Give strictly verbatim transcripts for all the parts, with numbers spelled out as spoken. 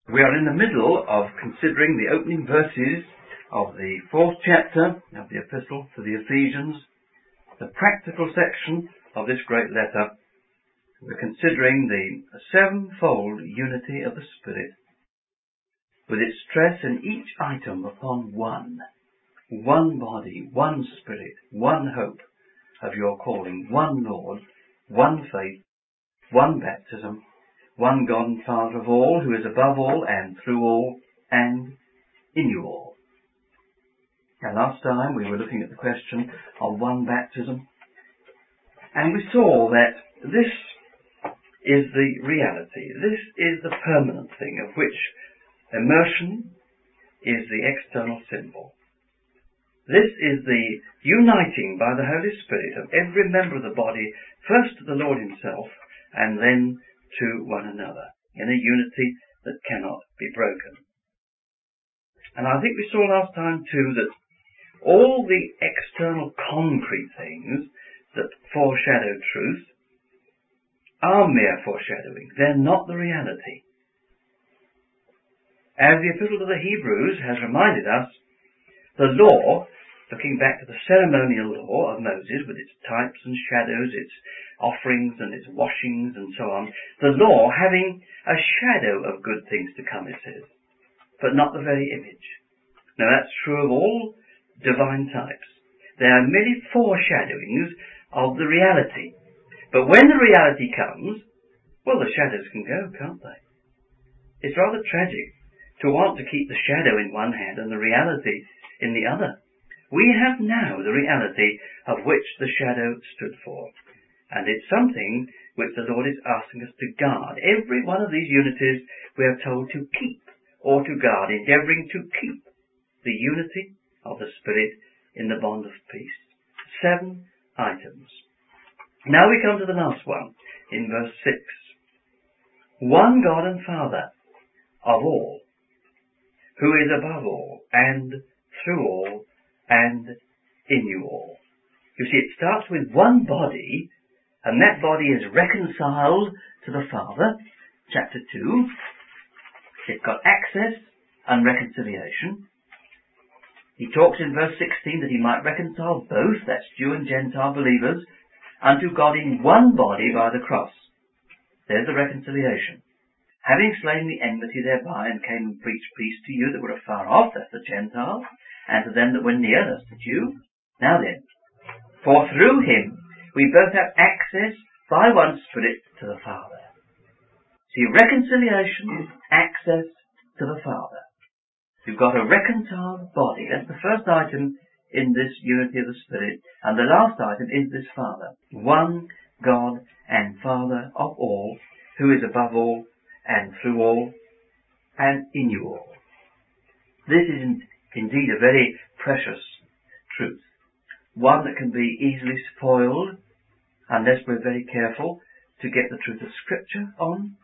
We are in the middle of considering the opening verses of the fourth chapter of the Epistle to the Ephesians, the practical section of this great letter. We're considering the sevenfold unity of the Spirit, with its stress in each item upon one. One body, one Spirit, one hope of your calling, one Lord, one faith, one baptism, one God and Father of all, who is above all and through all and in you all. And last time we were looking at the question of one baptism, and we saw that this is the reality. This is the permanent thing, of which immersion is the external symbol. This is the uniting by the Holy Spirit of every member of the body, first to the Lord himself, and then to one another, in a unity that cannot be broken. And I think we saw last time too that all the external concrete things that foreshadow truth are mere foreshadowing. They're not the reality. As the Epistle to the Hebrews has reminded us, the law, looking back to the ceremonial law of Moses with its types and shadows, its offerings and its washings and so on, the law having a shadow of good things to come, it says, but not the very image. Now that's true of all divine types. They are merely foreshadowings of the reality. But when the reality comes, well, the shadows can go, can't they? It's rather tragic to want to keep the shadow in one hand and the reality in the other. We have now the reality of which the shadow stood for. And it's something which the Lord is asking us to guard. Every one of these unities we are told to keep or to guard, endeavouring to keep the unity of the Spirit in the bond of peace. Seven items. Now we come to the last one in verse six. One God and Father of all, who is above all and through all and in you all. You see, it starts with one body, and that body is reconciled to the Father. Chapter two. It's got access and reconciliation. He talks in verse sixteen that he might reconcile both, that's Jew and Gentile believers, unto God in one body by the cross. There's the reconciliation. Having slain the enmity thereby, and came and preached peace to you that were afar off, that's the Gentiles, and to them that were near, that's the Jew. Now then, for through him we both have access by one Spirit to the Father. See, reconciliation, access to the Father. You've got a reconciled body. That's the first item in this unity of the Spirit. And the last item is this Father. One God and Father of all, who is above all and through all and in you all. This is indeed a very precious truth. One that can be easily spoiled unless we're very careful to get the truth of Scripture on.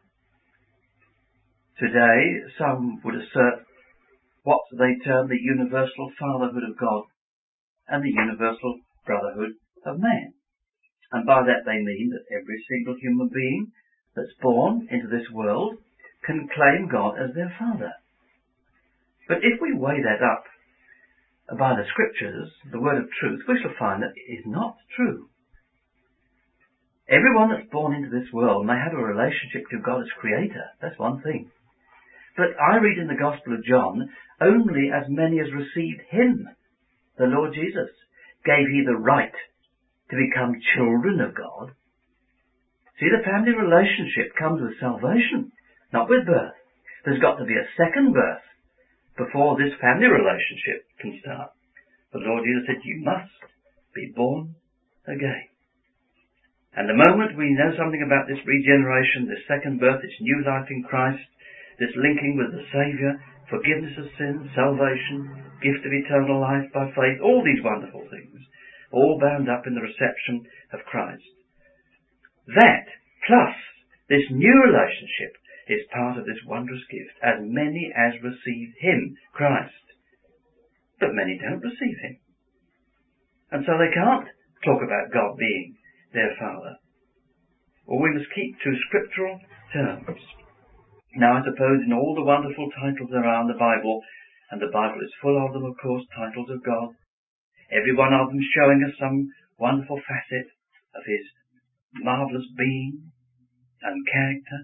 Today, some would assert what they term the universal fatherhood of God and the universal brotherhood of man. And by that they mean that every single human being that's born into this world can claim God as their father. But if we weigh that up by the Scriptures, the word of truth, we shall find that it is not true. Everyone that's born into this world may have a relationship to God as Creator. That's one thing. But I read in the Gospel of John, only as many as received him, the Lord Jesus, gave he the right to become children of God. See, the family relationship comes with salvation, not with birth. There's got to be a second birth before this family relationship can start. The Lord Jesus said, you must be born again. And the moment we know something about this regeneration, this second birth, this new life in Christ, this linking with the Saviour, forgiveness of sins, salvation, gift of eternal life by faith, all these wonderful things, all bound up in the reception of Christ. That, plus this new relationship, is part of this wondrous gift, as many as receive him, Christ. But many don't receive him. And so they can't talk about God being their Father. Or we must keep to scriptural terms. Now I suppose in all the wonderful titles there are in the Bible, and the Bible is full of them, of course, titles of God, every one of them showing us some wonderful facet of his marvellous being and character.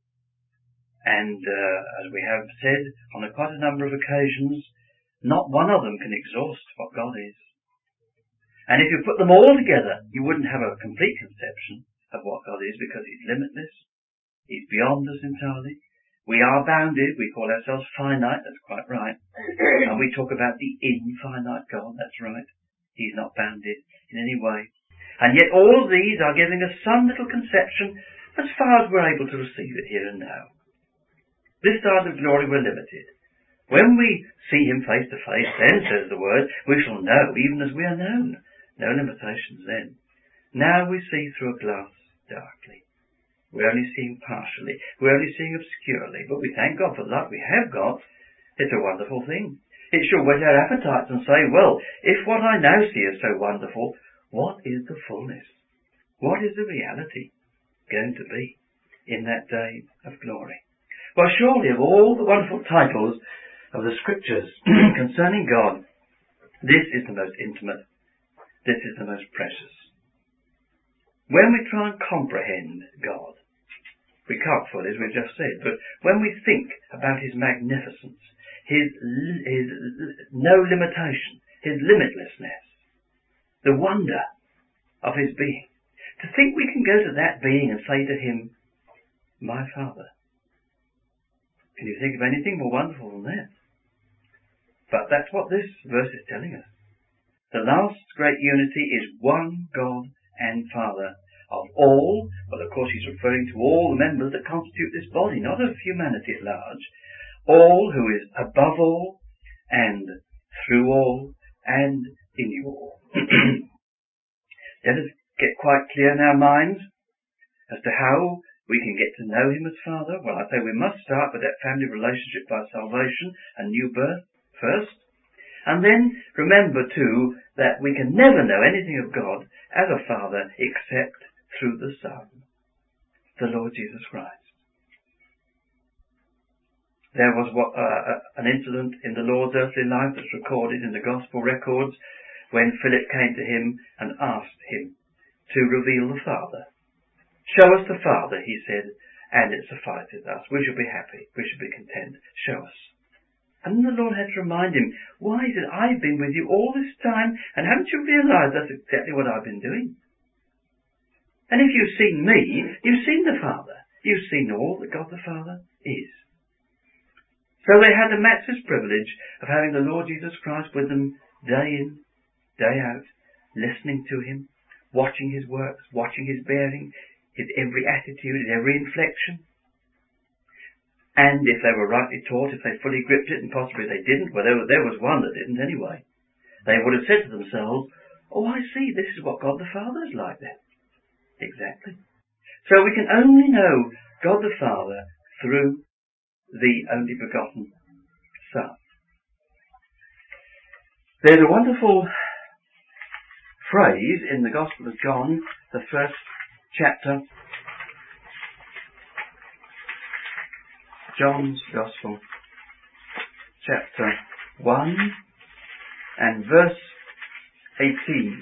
And uh, as we have said on a quite a number of occasions, not one of them can exhaust what God is. And if you put them all together, you wouldn't have a complete conception of what God is, because he's limitless. He's beyond us entirely. We are bounded. We call ourselves finite. That's quite right. And we talk about the infinite God. That's right. He's not bounded in any way. And yet all of these are giving us some little conception as far as we're able to receive it here and now. This side of glory we're limited. When we see him face to face, then, says the word, we shall know even as we are known. No limitations then. Now we see through a glass darkly. We're only seeing partially. We're only seeing obscurely. But we thank God for that we have got. It's a wonderful thing. It should whet our appetites and say, well, if what I now see is so wonderful, what is the fullness? What is the reality going to be in that day of glory? Well, surely of all the wonderful titles of the Scriptures concerning God, this is the most intimate. This is the most precious. When we try and comprehend God, we can't fully, as we've just said, but when we think about his magnificence, his, his no limitation, his limitlessness, the wonder of his being, to think we can go to that being and say to him, my Father. Can you think of anything more wonderful than that? But that's what this verse is telling us. The last great unity is one God and Father of all. Well, of course he's referring to all the members that constitute this body, not of humanity at large. All, who is above all and through all and in you all. Let us get quite clear in our minds as to how we can get to know him as Father. Well, I say we must start with that family relationship by salvation and new birth first. And then remember too that we can never know anything of God as a Father except through the Son, the Lord Jesus Christ. There was what, uh, an incident in the Lord's earthly life that's recorded in the Gospel records when Philip came to him and asked him to reveal the Father. Show us the Father, he said, and it suffices us. We shall be happy. We shall be content. Show us. And the Lord had to remind him, why, he said, I've been with you all this time, and haven't you realized that's exactly what I've been doing? And if you've seen me, you've seen the Father. You've seen all that God the Father is. So they had the matchless privilege of having the Lord Jesus Christ with them day in, day out, listening to him, watching his works, watching his bearing, his every attitude, his every inflection. And if they were rightly taught, if they fully gripped it, and possibly they didn't, well, there, there was one that didn't anyway, they would have said to themselves, oh, I see, this is what God the Father is like then. Exactly. So we can only know God the Father through the only begotten Son. There's a wonderful phrase in the Gospel of John, the first chapter, John's Gospel, chapter one and verse eighteen.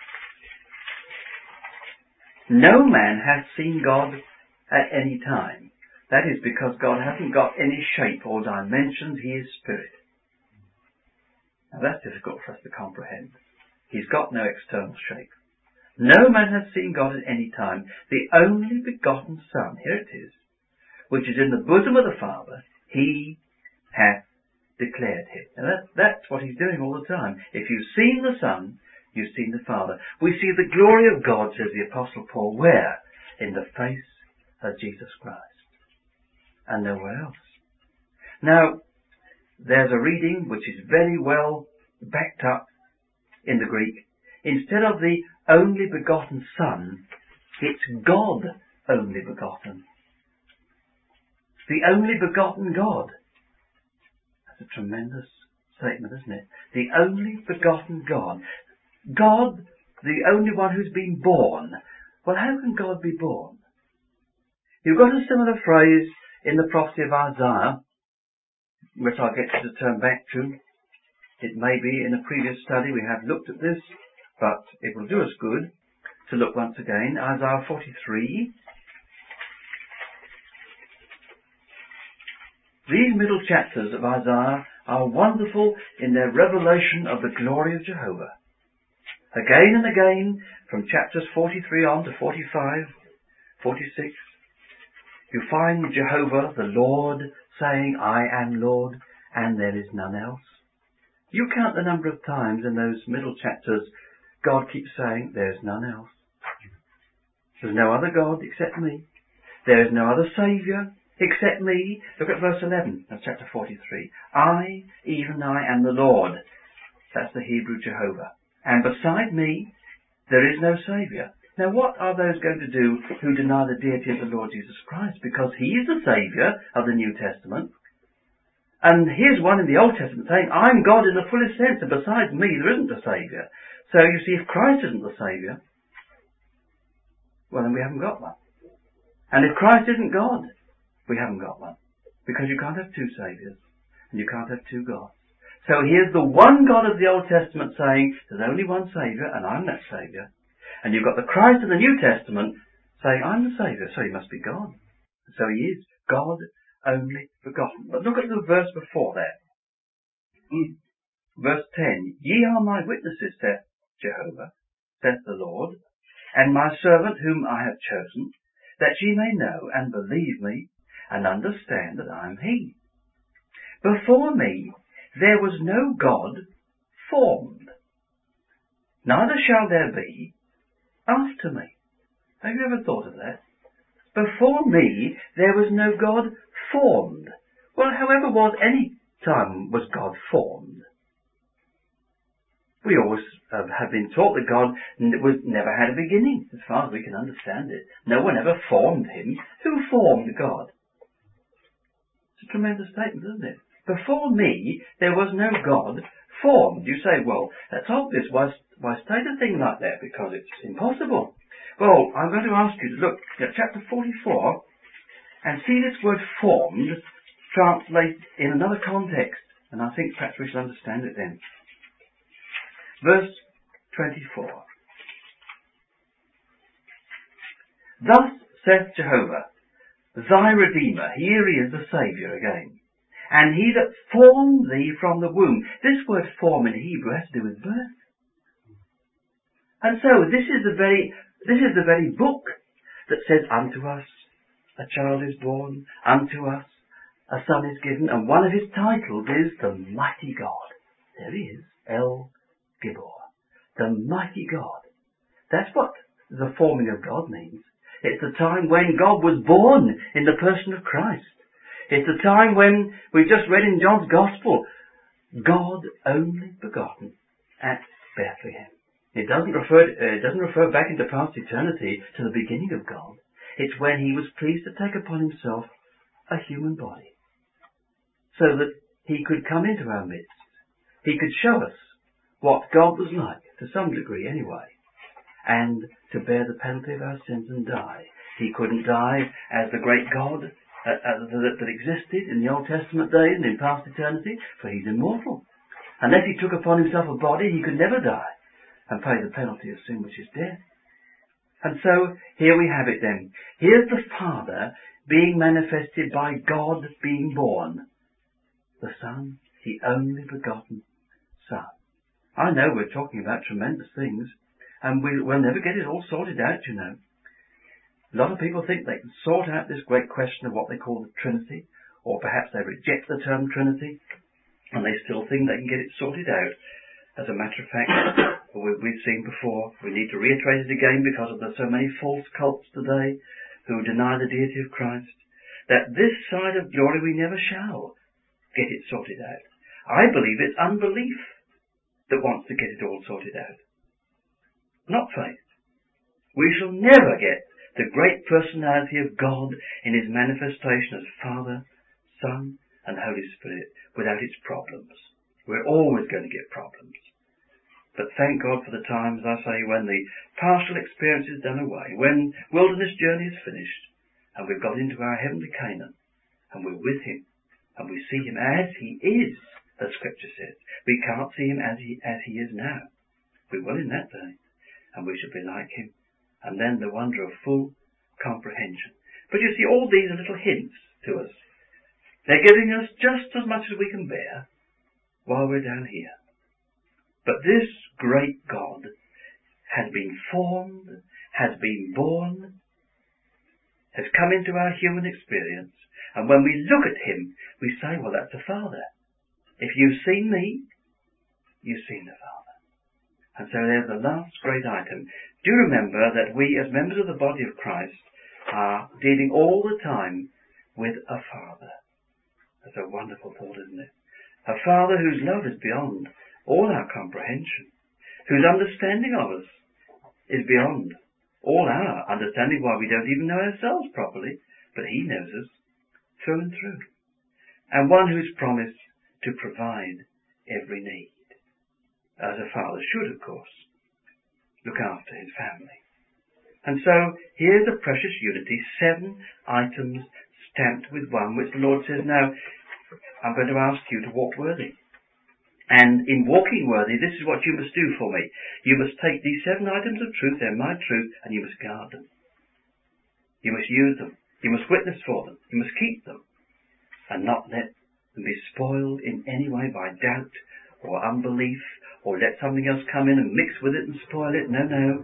No man hath seen God at any time. That is because God hasn't got any shape or dimensions. He is spirit. Now that's difficult for us to comprehend. He's got no external shape. No man hath seen God at any time. The only begotten Son, here it is, which is in the bosom of the Father, he hath declared him. Now that, that's what he's doing all the time. If you've seen the Son, you've seen the Father. We see the glory of God, says the Apostle Paul, where? In the face of Jesus Christ. And nowhere else. Now, there's a reading which is very well backed up in the Greek. Instead of the only begotten Son, it's God only begotten. The only begotten God. That's a tremendous statement, isn't it? The only begotten God. God, the only one who's been born. Well, how can God be born? You've got a similar phrase in the prophecy of Isaiah, which I'll get you to turn back to. It may be in a previous study we have looked at this, but it will do us good to look once again. Isaiah forty-three. These middle chapters of Isaiah are wonderful in their revelation of the glory of Jehovah. Again and again, from chapters forty-three on to forty-five, forty-six, you find Jehovah, the Lord, saying, I am Lord, and there is none else. You count the number of times in those middle chapters God keeps saying, there is none else. There's no other God except me. There is no other Saviour except me. Look at verse eleven of chapter forty-three. I, even I, am the Lord. That's the Hebrew Jehovah. And beside me, there is no Saviour. Now what are those going to do who deny the deity of the Lord Jesus Christ? Because He is the Saviour of the New Testament. And here's one in the Old Testament saying, I'm God in the fullest sense, and besides me there isn't a Saviour. So you see, if Christ isn't the Saviour, well then we haven't got one. And if Christ isn't God, we haven't got one. Because you can't have two Saviours, and you can't have two gods. So here's the one God of the Old Testament saying, there's only one Saviour, and I'm that Saviour. And you've got the Christ of the New Testament saying, I'm the Saviour, so He must be God. So He is God only begotten. But look at the verse before that. Mm. Verse ten. Ye are my witnesses, saith Jehovah, saith the Lord, and my servant whom I have chosen, that ye may know and believe me, and understand that I am He. Before me there was no God formed, neither shall there be after me. Have you ever thought of that? Before me there was no God formed. Well, however was any time was God formed? We always uh, have been taught that God n- was never had a beginning, as far as we can understand it. No one ever formed Him. Who formed God? It's a tremendous statement, isn't it? Before me there was no God formed. You say, well, that's obvious. Why, why state a thing like that? Because it's impossible. Well, I'm going to ask you to look at chapter forty-four and see this word formed translated in another context. And I think perhaps we shall understand it then. Verse twenty-four. Thus saith Jehovah, thy Redeemer. Here He is, the Saviour again. And He that formed thee from the womb. This word form in Hebrew has to do with birth. And so this is the very This is the very book that says, unto us a child is born, unto us a son is given, and one of His titles is the Mighty God. There He is, El Gibor, the Mighty God. That's what the forming of God means. It's the time when God was born in the person of Christ. It's the time when we've just read in John's Gospel, God only begotten at Bethlehem. It doesn't refer, uh, it doesn't refer back into past eternity to the beginning of God. It's when He was pleased to take upon Himself a human body, so that He could come into our midst. He could show us what God was like, to some degree anyway, and to bear the penalty of our sins and die. He couldn't die as the great God uh, uh, that, that existed in the Old Testament days and in past eternity, for He's immortal. Unless He took upon Himself a body, He could never die and pay the penalty of sin, which is death. And so, here we have it then. Here's the Father being manifested by God being born. The Son, the only begotten Son. I know we're talking about tremendous things, and we, we'll never get it all sorted out, you know. A lot of people think they can sort out this great question of what they call the Trinity, or perhaps they reject the term Trinity, and they still think they can get it sorted out. As a matter of fact, we've seen before, we need to reiterate it again because of there's so many false cults today who deny the deity of Christ, that this side of glory we never shall get it sorted out. I believe it's unbelief that wants to get it all sorted out, not faith. We shall never get the great personality of God in His manifestation as Father, Son, and Holy Spirit without its problems. We're always going to get problems. But thank God for the times, I say, when the partial experience is done away, when wilderness journey is finished, and we've got into our heavenly Canaan, we're with him and we see him as he is, as Scripture says. We can't see him as he, as he is now. We will in that day, and we shall be like him. And then the wonder of full comprehension. But you see, all these are little hints to us. They're giving us just as much as we can bear while we're down here. But this great God has been formed, has been born, has come into our human experience, and when we look at him, we say, well, that's the Father. If you've seen me, you've seen the Father. And so there's the last great item. Do remember that we, as members of the body of Christ, are dealing all the time with a Father. That's a wonderful thought, isn't it? A Father whose love is beyond all our comprehension, whose understanding of us is beyond all our understanding, why we don't even know ourselves properly, but he knows us through and through. And one who's promised to provide every need, as a father should, of course, look after his family. And so here's a precious unity, seven items stamped with one, which the Lord says, now, I'm going to ask you to walk worthy. And in walking worthy, this is what you must do for me. You must take these seven items of truth, they're my truth, and you must guard them. You must use them. You must witness for them. You must keep them. And not let them be spoiled in any way by doubt or unbelief, or let something else come in and mix with it and spoil it. No, no.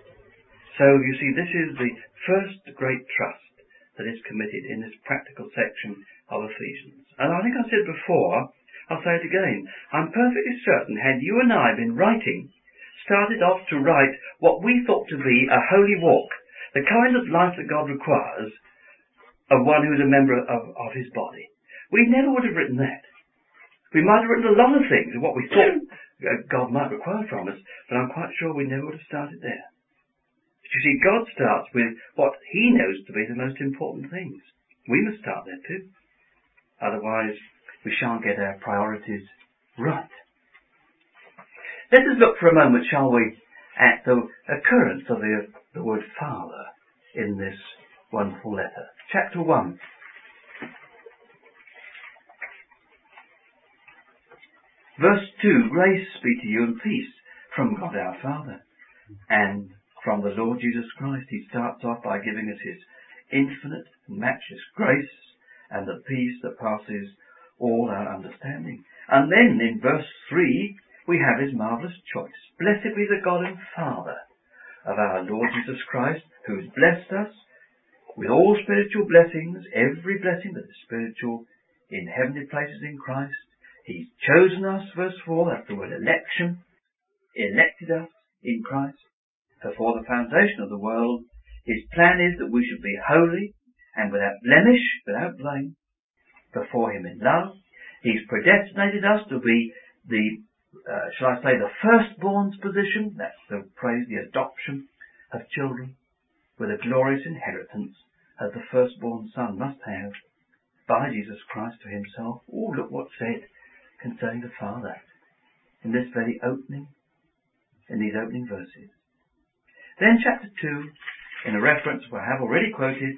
So, you see, this is the first great trust that is committed in this practical section of Ephesians. And I think I said before, I'll say it again. I'm perfectly certain, had you and I been writing, started off to write what we thought to be a holy walk, the kind of life that God requires of one who's a member of, of his body, we never would have written that. We might have written a lot of things of what we thought God might require from us, but I'm quite sure we never would have started there. But you see, God starts with what he knows to be the most important things. We must start there too. Otherwise, we shan't get our priorities right. Let us look for a moment, shall we, at the occurrence of the, the word Father in this wonderful letter. Chapter one. Verse two, grace be to you and peace from God our Father and from the Lord Jesus Christ. He starts off by giving us his infinite, matchless grace and the peace that passes all our understanding. And then in verse three, we have his marvellous choice. Blessed be the God and Father of our Lord Jesus Christ, who has blessed us with all spiritual blessings, every blessing that is spiritual, in heavenly places in Christ. He's chosen us, verse four, that's the word election, elected us in Christ before the foundation of the world. His plan is that we should be holy and without blemish, without blame, before him in love. He's predestinated us to be the, uh, shall I say, the firstborn's position. That's the praise, the adoption of children with a glorious inheritance as the firstborn son must have by Jesus Christ to himself. Oh, look what's said concerning the Father in this very opening, in these opening verses. Then chapter two, in a reference we have already quoted,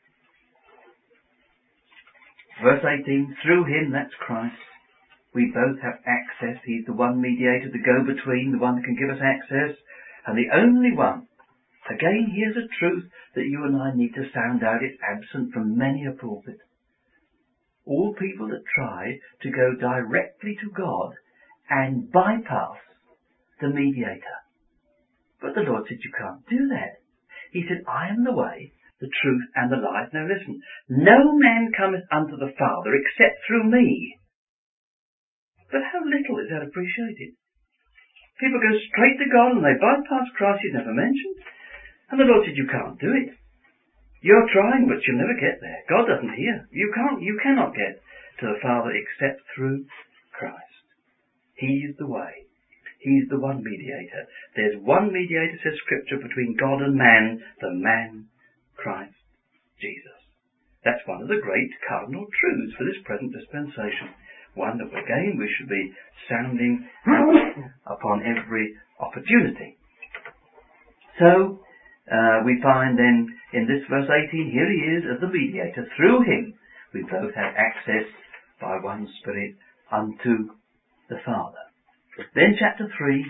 verse eighteen, through him, that's Christ, we both have access. He's the one mediator, the go-between, the one that can give us access, and the only one. Again, here's a truth that you and I need to sound out. It's absent from many a pulpit. All people that try to go directly to God and bypass the mediator. But the Lord said, you can't do that. He said, I am the way, the truth, and the life. Now listen, no man cometh unto the Father except through me. But how little is that appreciated? People go straight to God and they bypass Christ, he's never mentioned. And the Lord said, you can't do it. You're trying, but you'll never get there. God doesn't hear. You can't, you cannot get to the Father except through Christ. He's the way. He's the one mediator. There's one mediator, says Scripture, between God and man, the man, Christ Jesus. That's one of the great cardinal truths for this present dispensation. One that, again, we should be sounding out upon every opportunity. So, Uh, we find then in this verse eighteen, here he is as the mediator. Through him we both have access by one Spirit unto the Father. Then chapter three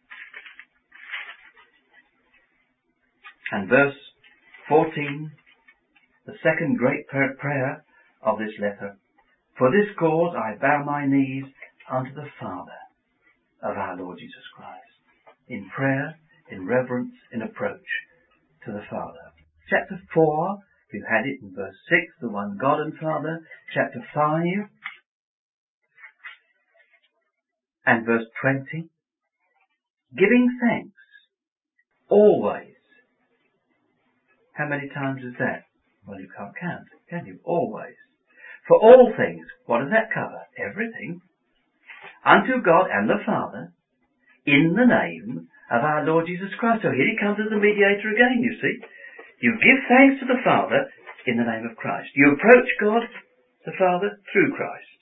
and verse fourteen, the second great prayer of this letter. For this cause I bow my knees unto the Father of our Lord Jesus Christ, in prayer, in reverence, in approach to the Father. Chapter four, we've had it in verse six, the one God and Father. Chapter five and verse twenty, giving thanks always. How many times is that? Well, you can't count, can you? Always. For all things. What does that cover? Everything. Unto God and the Father, in the name of our Lord Jesus Christ. So here he comes as the mediator again, you see. You give thanks to the Father in the name of Christ. You approach God, the Father, through Christ.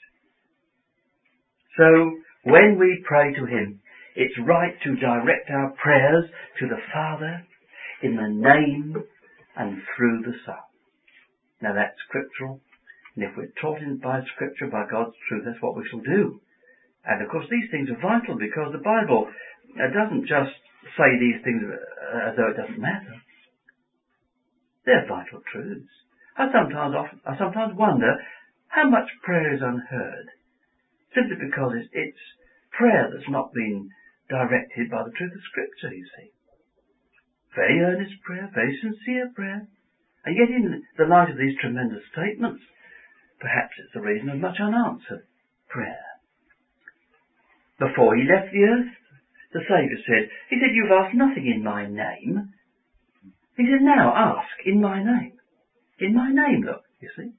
So, when we pray to him, it's right to direct our prayers to the Father in the name and through the Son. Now that's scriptural, and if we're taught in by Scripture, by God's truth, that's what we shall do. And of course these things are vital, because the Bible uh, doesn't just say these things uh, as though it doesn't matter. They're vital truths. I sometimes often, I sometimes wonder how much prayer is unheard, simply because it's, it's prayer that's not been directed by the truth of Scripture, you see. Very earnest prayer, very sincere prayer. And yet in the light of these tremendous statements, perhaps it's the reason of much unanswered prayer. Before he left the earth, the Saviour said, he said, you've asked nothing in my name. He said, now ask in my name. In my name, look, you see.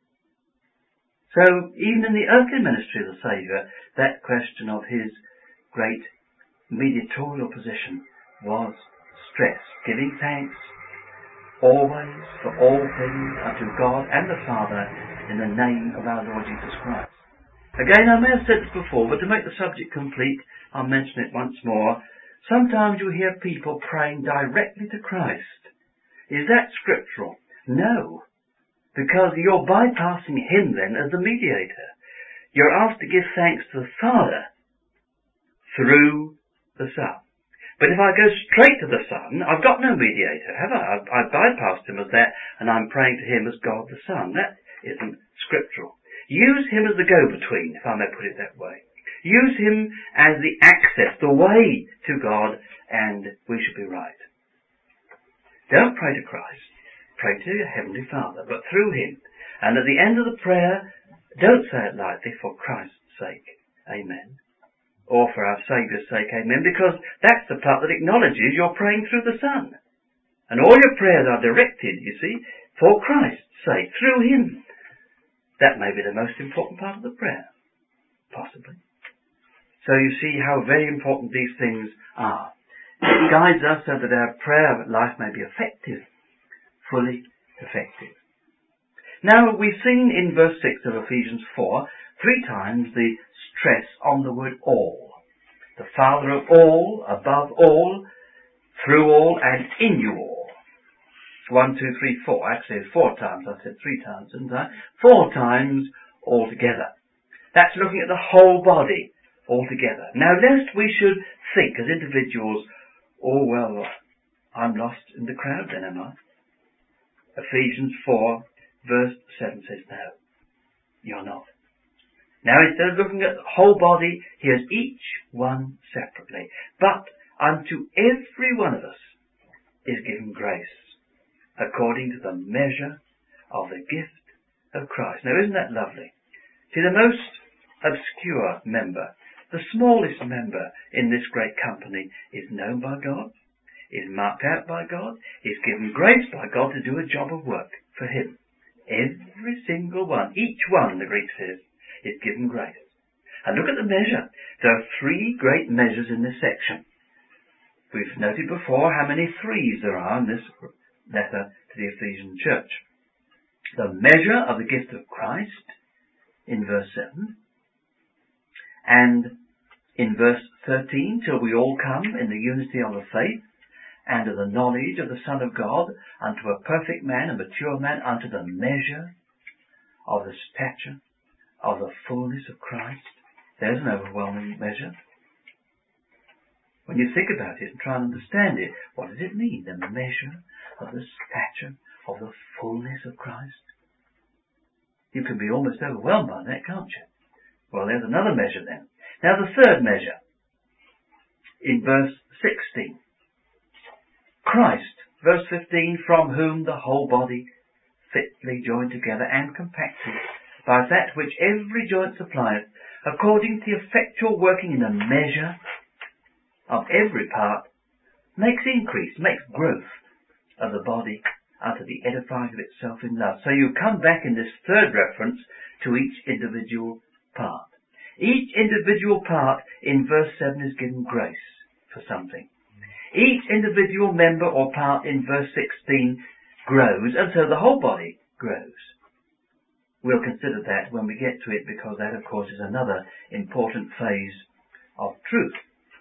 So even in the earthly ministry of the Saviour, that question of his great mediatorial position was stressed, giving thanks always for all things unto God and the Father in the name of our Lord Jesus Christ. Again, I may have said this before, but to make the subject complete, I'll mention it once more. Sometimes you hear people praying directly to Christ. Is that scriptural? No, because you're bypassing him then as the mediator. You're asked to give thanks to the Father through the Son. But if I go straight to the Son, I've got no mediator, have I? I've, I've bypassed him as that, and I'm praying to him as God the Son. That isn't scriptural. Use him as the go-between, if I may put it that way. Use him as the access, the way to God, and we should be right. Don't pray to Christ. Pray to your Heavenly Father, but through him. And at the end of the prayer, don't say it lightly, for Christ's sake. Amen. Or for our Saviour's sake, amen, because that's the part that acknowledges you're praying through the Son. And all your prayers are directed, you see, for Christ's sake, through him. That may be the most important part of the prayer. Possibly. So you see how very important these things are. It guides us so that our prayer life may be effective, fully effective. Now, we've seen in verse six of Ephesians four, three times the stress on the word all. The Father of all, above all, through all, and in you all. One, two, three, four. Actually, four times. I said three times, didn't I? Four times altogether. That's looking at the whole body altogether. Now, lest we should think as individuals, oh, well, I'm lost in the crowd then, am I? Ephesians four, verse seven says, no, you're not. Now, instead of looking at the whole body, here's each one separately. But unto every one of us is given grace, according to the measure of the gift of Christ. Now, isn't that lovely? See, the most obscure member, the smallest member in this great company, is known by God, is marked out by God, is given grace by God to do a job of work for him. Every single one, each one, the Greek says, is given grace. And look at the measure. There are three great measures in this section. We've noted before how many threes there are in this letter to the Ephesian church. The measure of the gift of Christ in verse seven, and in verse thirteen, till we all come in the unity of the faith and of the knowledge of the Son of God, unto a perfect man, a mature man, unto the measure of the stature of the fullness of Christ. There's an overwhelming measure. When you think about it and try and understand it, what does it mean? The measure of the stature of the fullness of Christ. You can be almost overwhelmed by that, can't you? Well, there's another measure then. Now the third measure, in verse sixteen. Christ, verse fifteen, from whom the whole body, fitly joined together and compacted by that which every joint supplieth, according to the effectual working in the measure of every part, makes increase, makes growth of the body unto the edifying of itself in love. So you come back in this third reference to each individual part. Each individual part in verse seven is given grace for something. Each individual member or part in verse sixteen grows, and so the whole body grows. We'll consider that when we get to it, because that, of course, is another important phase of truth.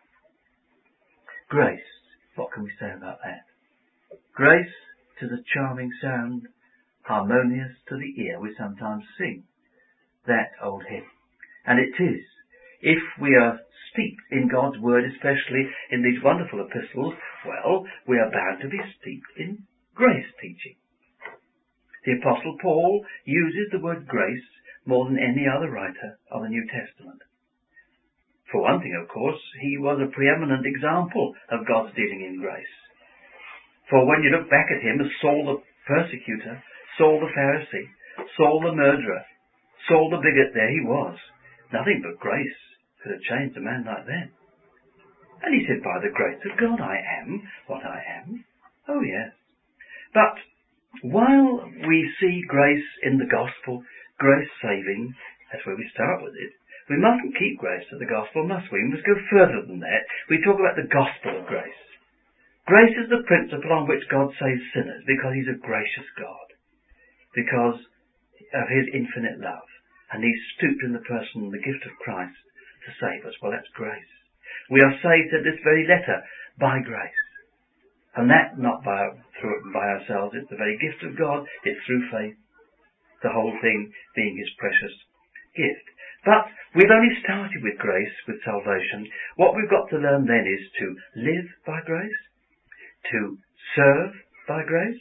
Grace. What can we say about that? Grace to the charming sound, harmonious to the ear. We sometimes sing that old hymn. And it is, if we are steeped in God's word, especially in these wonderful epistles, well, we are bound to be steeped in grace teaching. The Apostle Paul uses the word grace more than any other writer of the New Testament. For one thing, of course, he was a preeminent example of God's dealing in grace. For when you look back at him as Saul the persecutor, Saul the Pharisee, Saul the murderer, Saul the bigot, there he was. Nothing but grace could have changed a man like that. And he said, by the grace of God I am what I am. Oh yes. But while we see grace in the gospel, grace saving, that's where we start with it, we mustn't keep grace to the gospel, must we? We must go further than that. We talk about the gospel of grace. Grace is the principle on which God saves sinners, because he's a gracious God, because of his infinite love. And he's stooped in the person and the gift of Christ to save us. Well, that's grace. We are saved in this very letter by grace. And that not by, through, by ourselves. It's the very gift of God. It's through faith. The whole thing being his precious gift. But we've only started with grace, with salvation. What we've got to learn then is to live by grace, to serve by grace.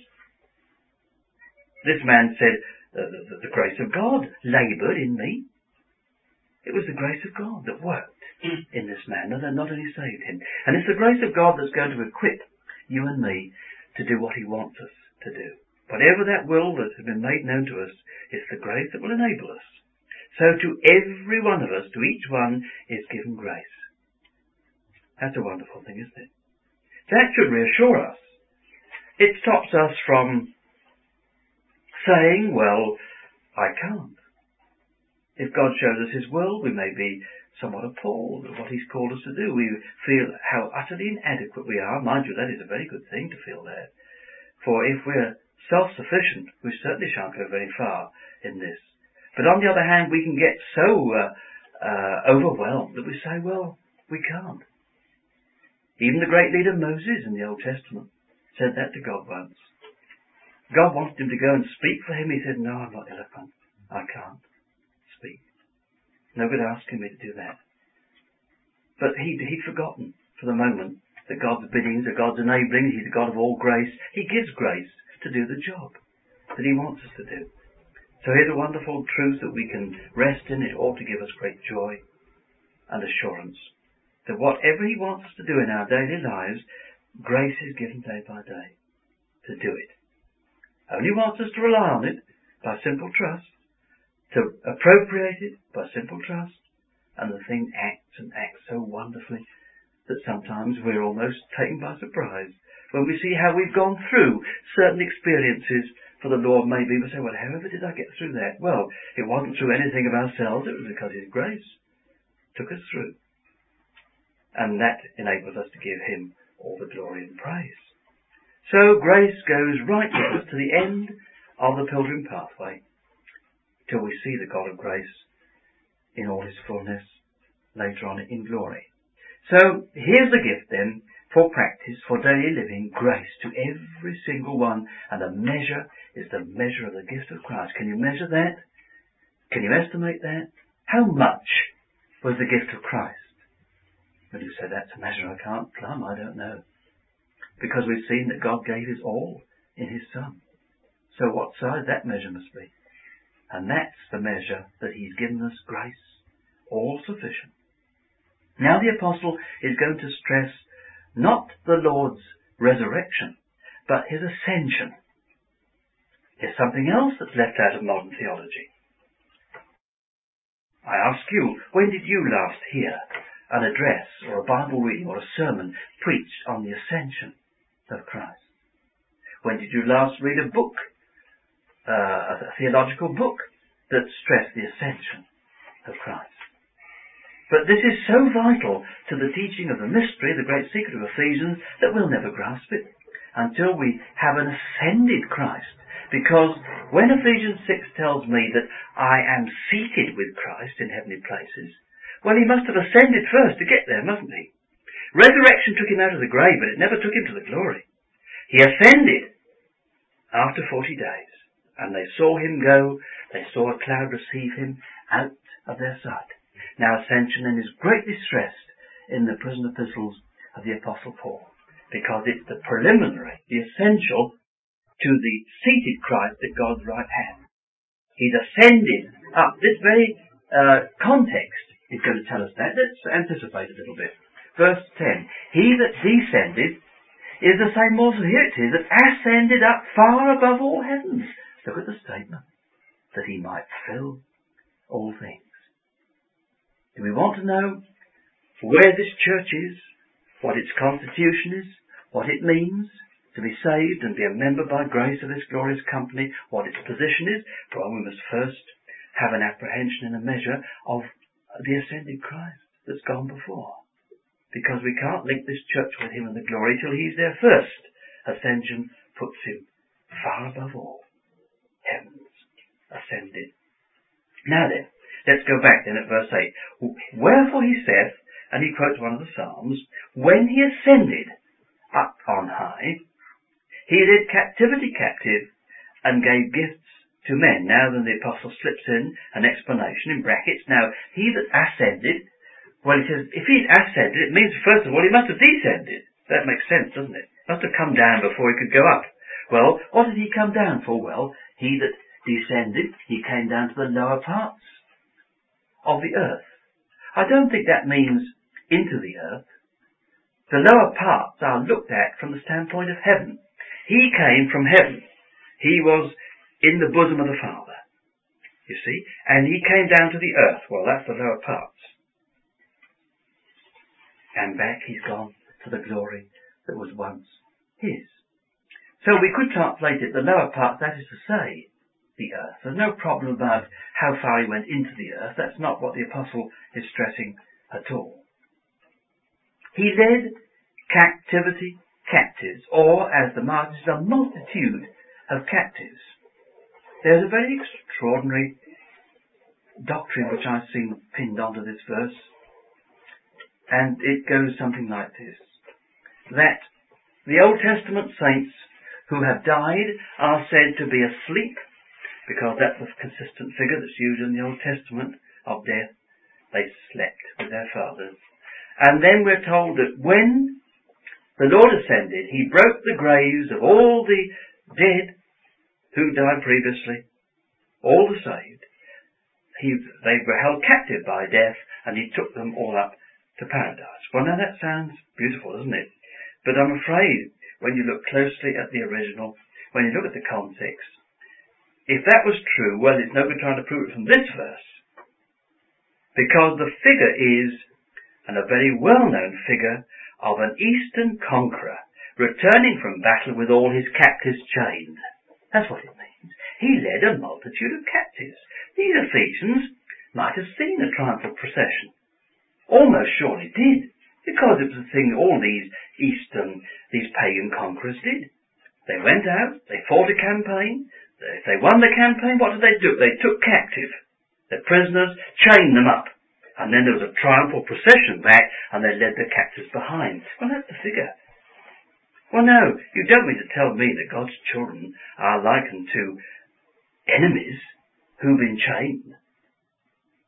This man said, the, the, the grace of God laboured in me. It was the grace of God that worked in this man, and not only saved him. And it's the grace of God that's going to equip you and me to do what he wants us to do. Whatever that will that has been made known to us, it's the grace that will enable us. So to every one of us, to each one, is given grace. That's a wonderful thing, isn't it? That should reassure us. It stops us from saying, well, I can't. If God shows us his will, we may be somewhat appalled at what he's called us to do. We feel how utterly inadequate we are. Mind you, that is a very good thing to feel that. For if we're self-sufficient, we certainly shan't go very far in this. But on the other hand, we can get so uh, uh, overwhelmed that we say, well, we can't. Even the great leader Moses in the Old Testament said that to God once. God wanted him to go and speak for him. He said, no, I'm not eloquent. I can't speak. Nobody asking me to do that. But he'd, he'd forgotten for the moment that God's biddings are God's enabling. He's a God of all grace. He gives grace to do the job that he wants us to do. So here's a wonderful truth that we can rest in. It ought to give us great joy and assurance that whatever he wants us to do in our daily lives, grace is given day by day to do it. Only wants us to rely on it by simple trust, to appropriate it by simple trust, and the thing acts and acts so wonderfully that sometimes we're almost taken by surprise when we see how we've gone through certain experiences for the Lord. Maybe we say, well, however did I get through that? Well, it wasn't through anything of ourselves, it was because his grace took us through. And that enables us to give him all the glory and praise. So grace goes right with us to the end of the pilgrim pathway, till we see the God of grace in all his fullness later on in glory. So here's the gift then for practice, for daily living, grace to every single one. And the measure is the measure of the gift of Christ. Can you measure that? Can you estimate that? How much was the gift of Christ? Well, you say that's a measure I can't plumb. I don't know. Because we've seen that God gave his all in his Son. So what size that measure must be? And that's the measure that he's given us grace, all sufficient. Now the apostle is going to stress not the Lord's resurrection, but his ascension. There's something else that's left out of modern theology. I ask you, when did you last hear an address or a Bible reading or a sermon preached on the ascension of Christ? When did you last read a book, uh, a theological book that stressed the ascension of Christ? But this is so vital to the teaching of the mystery, the great secret of Ephesians, that we'll never grasp it until we have an ascended Christ. Because when Ephesians six tells me that I am seated with Christ in heavenly places, well, he must have ascended first to get there, mustn't he? Resurrection took him out of the grave, but it never took him to the glory. He ascended after forty days, and they saw him go. They saw a cloud receive him out of their sight. Now ascension then is greatly stressed in the prison epistles of the Apostle Paul, because it's the preliminary, the essential to the seated Christ at God's right hand. He's ascended up. This very uh, context is going to tell us that. Let's anticipate a little bit. Verse ten. He that descended is the same also. Here it is, that ascended up far above all heavens. Look at the statement. That he might fill all things. Do we want to know where this church is, what its constitution is, what it means to be saved and be a member by grace of this glorious company, what its position is? Well, we must first have an apprehension and a measure of the ascended Christ that's gone before. Because we can't link this church with him in the glory till he's there first. Ascension puts him far above all heavens, ascended. Now then, let's go back then at verse eight. Wherefore he saith, and he quotes one of the Psalms, when he ascended up on high, he led captivity captive and gave gifts to men. Now then the apostle slips in an explanation in brackets. Now, he that ascended, well, he says, if he'd ascended, it means, first of all, he must have descended. That makes sense, doesn't it? Must have come down before he could go up. Well, what did he come down for? Well, he that descended, he came down to the lower parts of the earth. I don't think that means into the earth. The lower parts are looked at from the standpoint of heaven. He came from heaven. He was in the bosom of the Father, you see, and he came down to the earth. Well, that's the lower parts. And back he's gone to the glory that was once his. So we could translate it, the lower parts, that is to say, the earth. There's no problem about how far he went into the earth. That's not what the apostle is stressing at all. He led captivity captives, or as the margin is, a multitude of captives. There's a very extraordinary doctrine which I've seen pinned onto this verse, and it goes something like this: that the Old Testament saints who have died are said to be asleep, because that's a consistent figure that's used in the Old Testament of death. They slept with their fathers. And then we're told that when the Lord ascended, he broke the graves of all the dead who died previously, all the saved. He, they were held captive by death, and he took them all up to paradise. Well, now that sounds beautiful, doesn't it? But I'm afraid when you look closely at the original, when you look at the context, if that was true, well, it's no good trying to prove it from this verse. Because the figure is, and a very well-known figure, of an eastern conqueror returning from battle with all his captives chained. That's what it means. He led a multitude of captives. These Ephesians might have seen a triumphal procession. Almost surely did, because it was a thing all these eastern, these pagan conquerors did. They went out, they fought a campaign. If they won the campaign, what did they do? They took captive the prisoners, chained them up. And then there was a triumphal procession back, and they led the captives behind. Well, that's the figure. Well, no, you don't mean to tell me that God's children are likened to enemies who've been chained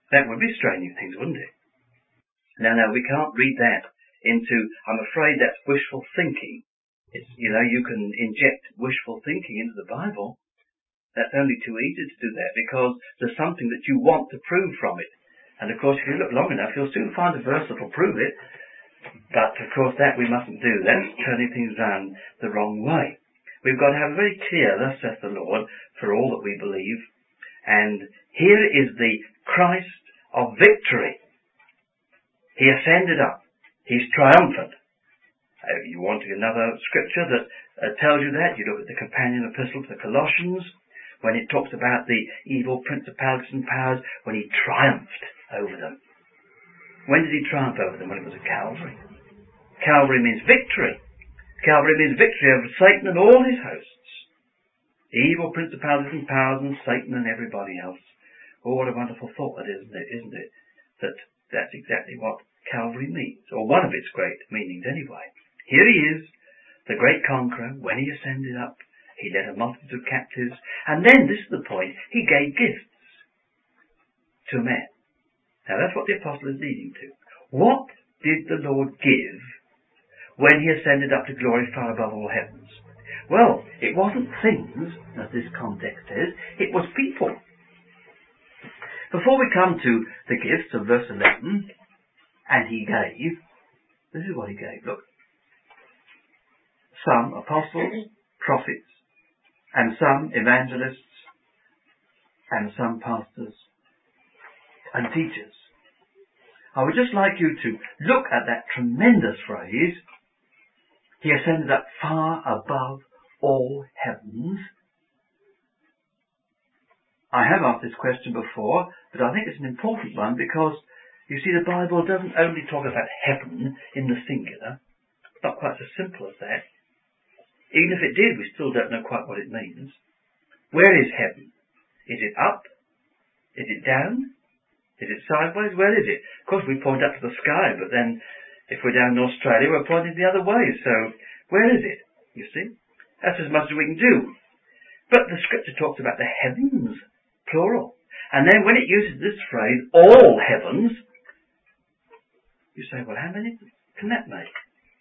That would be straining things, wouldn't it? No, no, we can't read that into, I'm afraid that's wishful thinking. It's, you know, you can inject wishful thinking into the Bible. That's only too easy to do that because there's something that you want to prove from it. And of course, if you look long enough, you'll soon find a verse that will prove it. But of course, that we mustn't do. That's turning things round the wrong way. We've got to have a very clear, thus saith the Lord, for all that we believe. And here is the Christ of victory. He ascended up. He's triumphant. If you want another scripture that uh, tells you that, you look at the companion epistle to the Colossians, when it talks about the evil principalities and powers, when he triumphed over them. When did he triumph over them? When it was at Calvary. Calvary means victory. Calvary means victory over Satan and all his hosts. Evil principalities and powers and Satan and everybody else. Oh, what a wonderful thought that is, isn't it? Isn't it? That that's exactly what Calvary means, or one of its great meanings anyway. Here he is, the great conqueror. When he ascended up, he led a multitude of captives, and then, this is the point, he gave gifts to men. Now that's what the apostle is leading to. What did the Lord give when he ascended up to glory far above all heavens? Well, it wasn't things, as this context says, it was people. Before we come to the gifts of verse eleven, and he gave, this is what he gave, look. Some apostles, prophets, and some evangelists, and some pastors and teachers. I would just like you to look at that tremendous phrase, he ascended up far above all heavens. I have asked this question before, but I think it's an important one because, you see, the Bible doesn't only talk about heaven in the singular. It's not quite so simple as that. Even if it did, we still don't know quite what it means. Where is heaven? Is it up? Is it down? Is it sideways? Where is it? Of course, we point up to the sky, but then if we're down in Australia, we're pointing the other way. So, where is it? You see? That's as much as we can do. But the scripture talks about the heavens, plural. And then when it uses this phrase, all heavens, you say, well, how many can that make?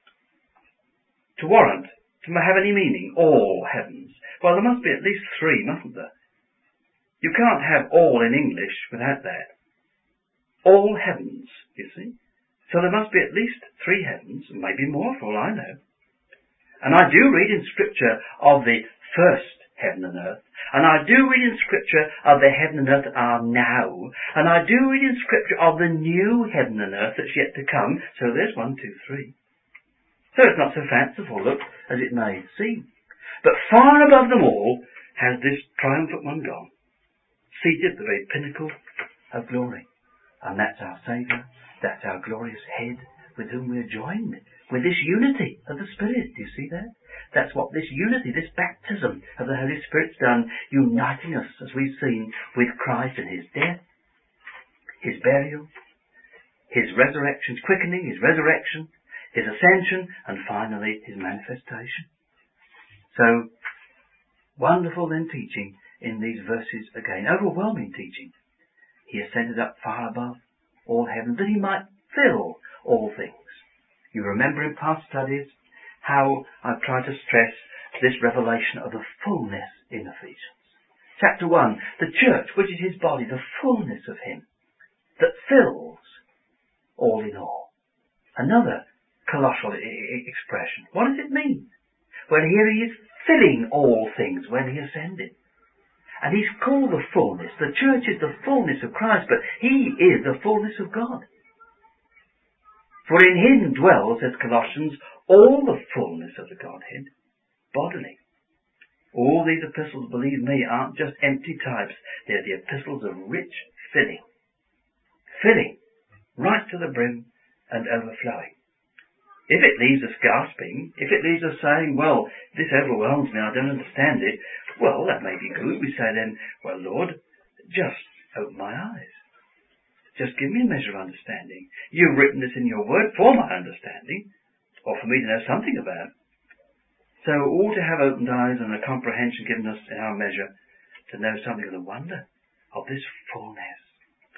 To warrant, to have any meaning, all heavens. Well, there must be at least three, mustn't there? You can't have all in English without that. All heavens, you see. So there must be at least three heavens, maybe more for all I know. And I do read in Scripture of the first heaven and earth. And I do read in Scripture of the heaven and earth that are now. And I do read in Scripture of the new heaven and earth that's yet to come. So there's one, two, three. So it's not so fanciful, look, as it may seem. But far above them all has this triumphant one gone, seated at the very pinnacle of glory. And that's our Saviour, that's our glorious head with whom we are joined, with this unity of the Spirit. Do you see that? That's what this unity, this baptism of the Holy Spirit's done, uniting us, as we've seen, with Christ in his death, his burial, his resurrection, his quickening, his resurrection, his ascension, and finally his manifestation. So, wonderful then teaching in these verses again, overwhelming teaching. He ascended up far above all heaven, that he might fill all things. You remember in past studies how I've tried to stress this revelation of the fullness in Ephesians. Chapter one, the church, which is his body, the fullness of him, that fills all in all. Another colossal I- expression. What does it mean? Well, here he is filling all things when he ascended. And he's called the fullness. The church is the fullness of Christ, but he is the fullness of God. For in him dwells, says Colossians, all the fullness of the Godhead, bodily. All these epistles, believe me, aren't just empty types. They're the epistles of rich filling. Filling, right to the brim and overflowing. If it leaves us gasping, if it leaves us saying, well, this overwhelms me, I don't understand it, well, that may be good. We say then, well, Lord, just open my eyes. Just give me a measure of understanding. You've written this in your word for my understanding, or for me to know something about. So all to have opened eyes and a comprehension given us in our measure to know something of the wonder of this fullness.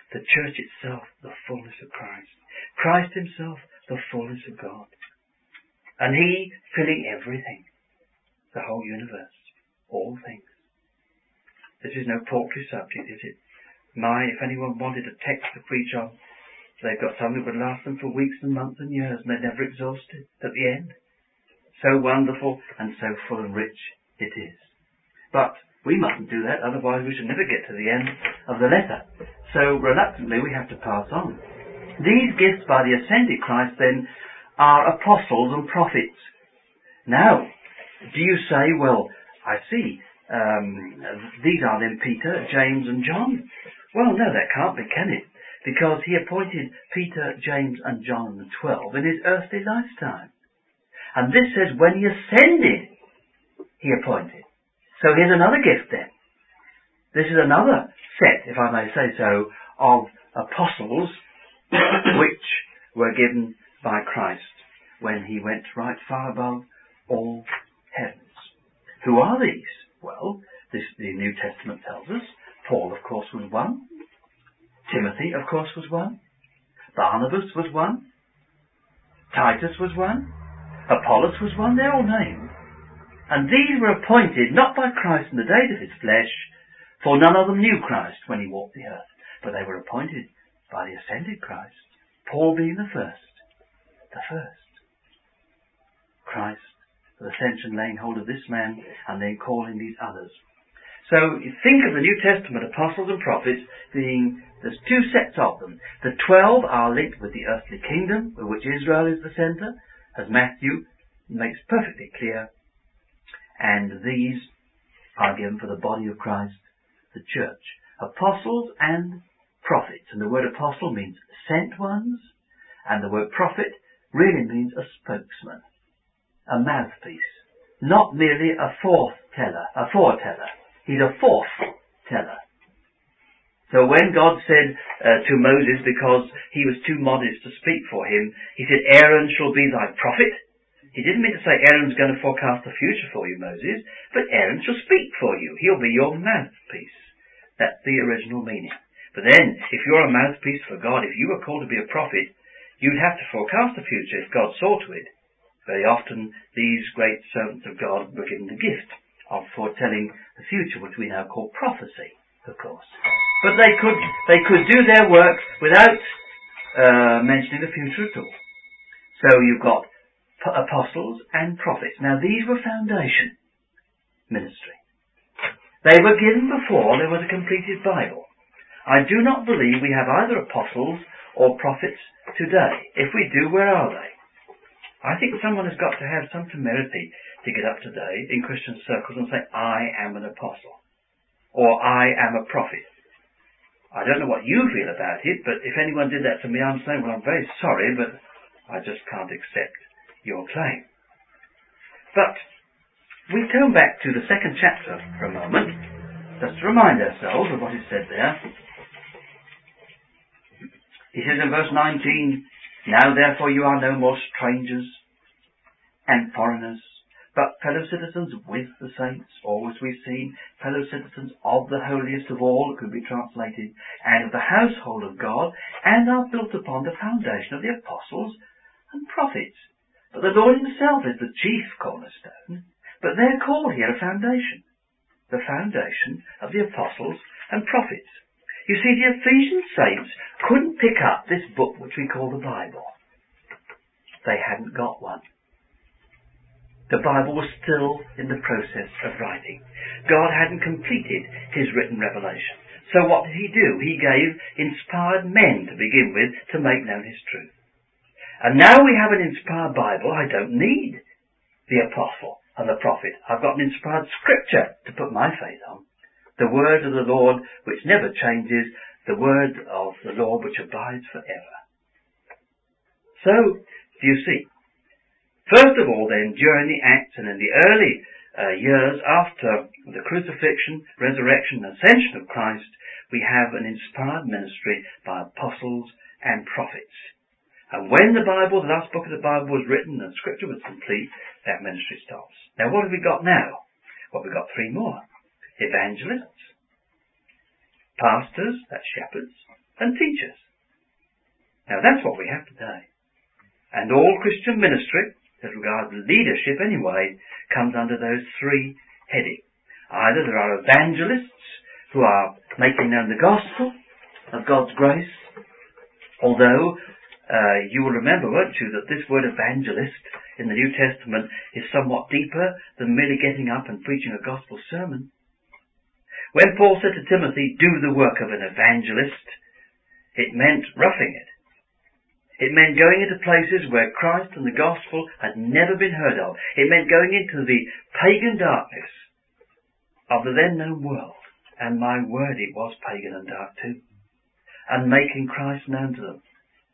The church itself, the fullness of Christ. Christ himself, the fullness of God. And he filling everything. The whole universe. All things. This is no paltry subject, is it? My, if anyone wanted a text to preach on, they've got something that would last them for weeks and months and years, and they're never exhausted at the end. So wonderful and so full and rich it is. But we mustn't do that, otherwise we should never get to the end of the letter. So reluctantly we have to pass on. These gifts by the ascended Christ then are apostles and prophets. Now, do you say, well, I see, um, these are then Peter, James and John? Well, no, that can't be, can it? Because he appointed Peter, James and John and the twelve in his earthly lifetime. And this says when he ascended, he appointed. So here's another gift then. This is another set, if I may say so, of apostles which were given by Christ when he went right far above all heavens. Who are these? Well, this, the New Testament tells us. Paul, of course, was one. Timothy, of course, was one. Barnabas was one. Titus was one. Apollos was one. They're all named. And these were appointed not by Christ in the days of his flesh, for none of them knew Christ when he walked the earth, but they were appointed by the ascended Christ, Paul being the first. The first. Christ, the ascension, laying hold of this man and then calling these others. So you think of the New Testament apostles and prophets being, there's two sets of them. The twelve are linked with the earthly kingdom, of which Israel is the centre, as Matthew makes perfectly clear. And these are given for the body of Christ, the church. Apostles and prophets. And the word apostle means sent ones. And the word prophet really means a spokesman. A mouthpiece. Not merely a foreteller. A foreteller. He's a fourth teller. So when God said uh, to Moses, because he was too modest to speak for him, he said, Aaron shall be thy prophet. He didn't mean to say Aaron's going to forecast the future for you, Moses, but Aaron shall speak for you. He'll be your mouthpiece. That's the original meaning. But then, if you're a mouthpiece for God, if you were called to be a prophet, you'd have to forecast the future if God saw to it. Very often, these great servants of God were given the gift of foretelling the future, which we now call prophecy, of course. But they could they could do their work without uh, mentioning the future at all. So you've got apostles and prophets. Now these were foundation ministry. They were given before there was a completed Bible. I do not believe we have either apostles or prophets today. If we do, where are they? I think someone has got to have some temerity to get up today in Christian circles and say, I am an apostle. Or I am a prophet. I don't know what you feel about it, but if anyone did that to me, I'm saying, well, I'm very sorry, but I just can't accept your claim. But we turn back to the second chapter for a moment, just to remind ourselves of what is said there. He says in verse nineteen, Now therefore you are no more strangers and foreigners, but fellow citizens with the saints, or as we've seen, fellow citizens of the holiest of all, it could be translated, and of the household of God, and are built upon the foundation of the apostles and prophets. But the Lord himself is the chief cornerstone, but they're called here a foundation. The foundation of the apostles and prophets. You see, the Ephesian saints couldn't pick up this book which we call the Bible. They hadn't got one. The Bible was still in the process of writing. God hadn't completed his written revelation. So what did he do? He gave inspired men to begin with to make known his truth. And now we have an inspired Bible. I don't need the apostle and the prophet. I've got an inspired scripture to put my faith on. The word of the Lord which never changes, the word of the Lord which abides forever. So, do you see? First of all then, during the Acts and in the early uh, years after the crucifixion, resurrection and ascension of Christ, we have an inspired ministry by apostles and prophets. And when the Bible, the last book of the Bible was written and Scripture was complete, that ministry stops. Now what have we got now? Well, we've got three more. Evangelists, pastors, that's shepherds, and teachers. Now that's what we have today. And all Christian ministry, as regards leadership anyway, comes under those three headings. Either there are evangelists who are making known the gospel of God's grace, although uh, you will remember, won't you, that this word evangelist in the New Testament is somewhat deeper than merely getting up and preaching a gospel sermon. When Paul said to Timothy, do the work of an evangelist, it meant roughing it. It meant going into places where Christ and the gospel had never been heard of. It meant going into the pagan darkness of the then known world. And my word, it was pagan and dark too. And making Christ known to them.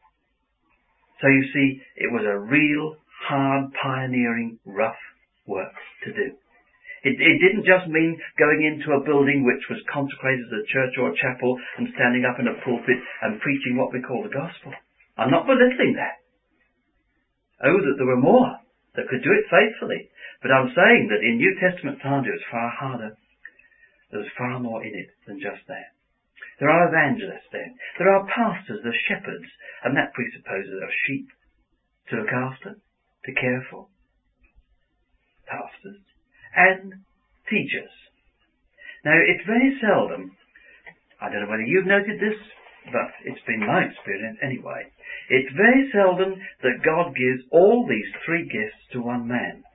So you see, it was a real, hard, pioneering, rough work to do. It, it didn't just mean going into a building which was consecrated as a church or a chapel and standing up in a pulpit and preaching what we call the gospel. I'm not belittling that. Oh, that there were more that could do it faithfully. But I'm saying that in New Testament times it was far harder. There's far more in it than just that. There are evangelists then. There are pastors, there's shepherds, and that presupposes there are sheep to look after, to care for. Pastors. And teachers. Now, it's very seldom, I don't know whether you've noted this, but it's been my experience anyway, it's very seldom that God gives all these three gifts to one man.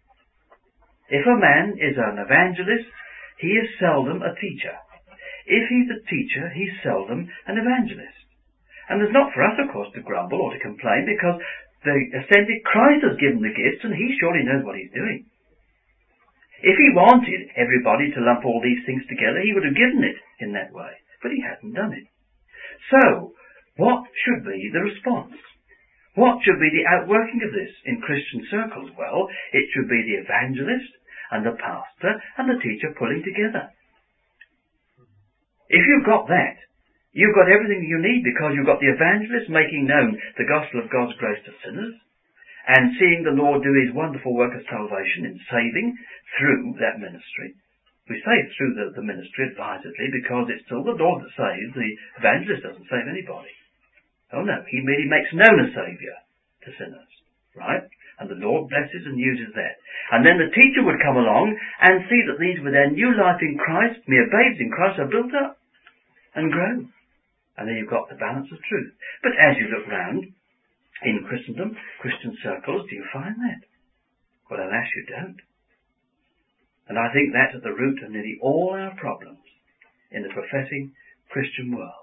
If a man is an evangelist, he is seldom a teacher. If he's a teacher, he's seldom an evangelist. And there's not for us, of course, to grumble or to complain, because the ascended Christ has given the gifts, and he surely knows what he's doing. If he wanted everybody to lump all these things together, he would have given it in that way. But he hasn't done it. So, what should be the response? What should be the outworking of this in Christian circles? Well, it should be the evangelist and the pastor and the teacher pulling together. If you've got that, you've got everything you need, because you've got the evangelist making known the gospel of God's grace to sinners and seeing the Lord do his wonderful work of salvation in saving through that ministry. We say through the, the ministry advisedly, because it's still the Lord that saves. The evangelist doesn't save anybody. Oh no, he merely makes known a saviour to sinners. Right? And the Lord blesses and uses that. And then the teacher would come along and see that these with their new life in Christ, mere babes in Christ, are built up and grow. And then you've got the balance of truth. But as you look round in Christendom, Christian circles, do you find that? Well, alas, you don't. And I think that's at the root of nearly all our problems in the professing Christian world.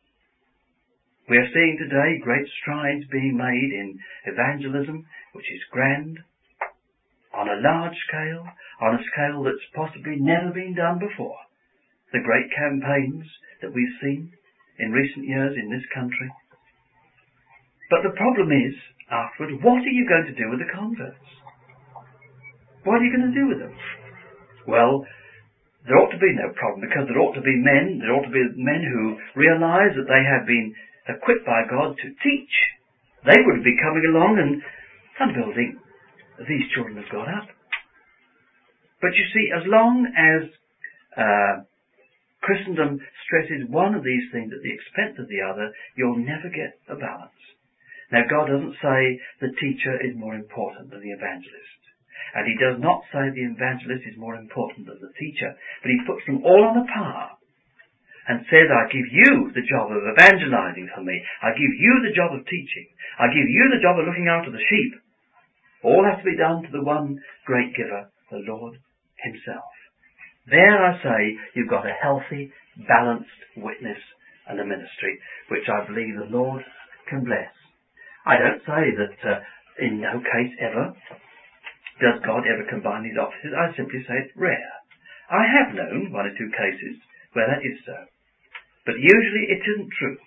We are seeing today great strides being made in evangelism, which is grand, on a large scale, on a scale that's possibly never been done before. The great campaigns that we've seen in recent years in this country. But the problem is, afterwards, what are you going to do with the converts? What are you going to do with them? Well, there ought to be no problem, because there ought to be men, there ought to be men who realise that they have been equipped by God to teach. They would be coming along and, and building these children of God up. But you see, as long as uh, Christendom stresses one of these things at the expense of the other, you'll never get a balance. Now, God doesn't say the teacher is more important than the evangelist. And he does not say the evangelist is more important than the teacher. But he puts them all on a par and says, I give you the job of evangelizing for me. I give you the job of teaching. I give you the job of looking after the sheep. All has to be done to the one great giver, the Lord himself. There, I say, you've got a healthy, balanced witness and a ministry, which I believe the Lord can bless. I don't say that uh, in no case ever does God ever combine these offices. I simply say it's rare. I have known one or two cases where that is so. But usually it isn't true.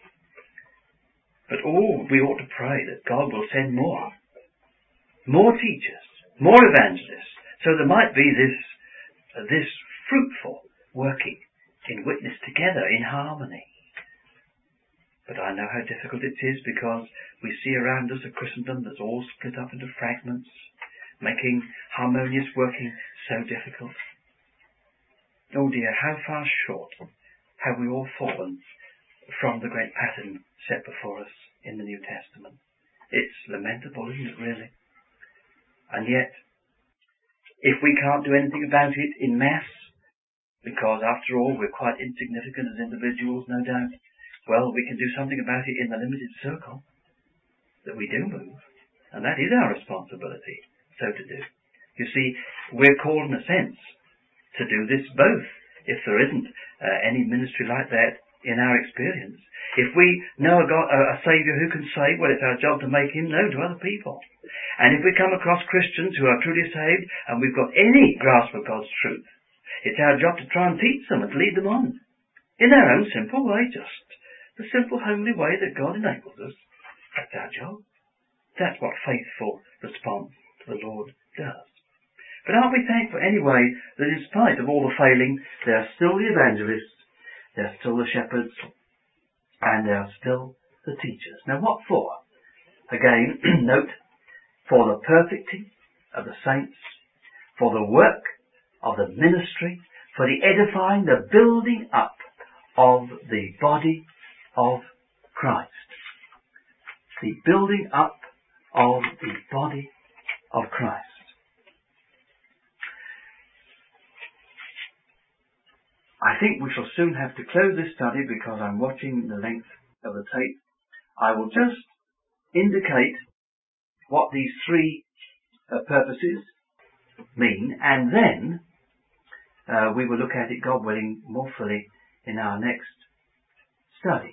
But oh, we ought to pray that God will send more. More teachers, more evangelists, so there might be this, uh, this fruitful working in witness together, in harmony. But I know how difficult it is, because we see around us a Christendom that's all split up into fragments, making harmonious working so difficult. Oh dear, how far short have we all fallen from the great pattern set before us in the New Testament. It's lamentable, isn't it, really? And yet, if we can't do anything about it in mass, because after all we're quite insignificant as individuals, no doubt, well, we can do something about it in the limited circle that we do move. And that is our responsibility, so to do. You see, we're called in a sense to do this both, if there isn't uh, any ministry like that in our experience. If we know a, God, a, a Saviour who can save, well, it's our job to make Him known to other people. And if we come across Christians who are truly saved and we've got any grasp of God's truth, it's our job to try and teach them and to lead them on in our own simple way, just the simple, homely way that God enables us. That's our job. That's what faithful response to the Lord does. But aren't we thankful anyway that in spite of all the failing, there are still the evangelists, there are still the shepherds, and there are still the teachers. Now what for? Again, note, for the perfecting of the saints, for the work of the ministry, for the edifying, the building up of the body of Christ. The building up of the body of Christ. I think we shall soon have to close this study because I'm watching the length of the tape. I will just indicate what these three uh, purposes mean, and then uh, we will look at it, God willing, more fully in our next study.